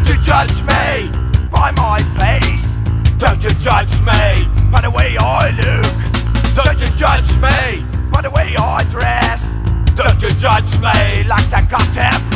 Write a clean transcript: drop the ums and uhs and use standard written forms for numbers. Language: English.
you judge me by my face? Don't you judge me by the way I look? Don't you judge me by the way I dress? Don't you judge me like that goddamn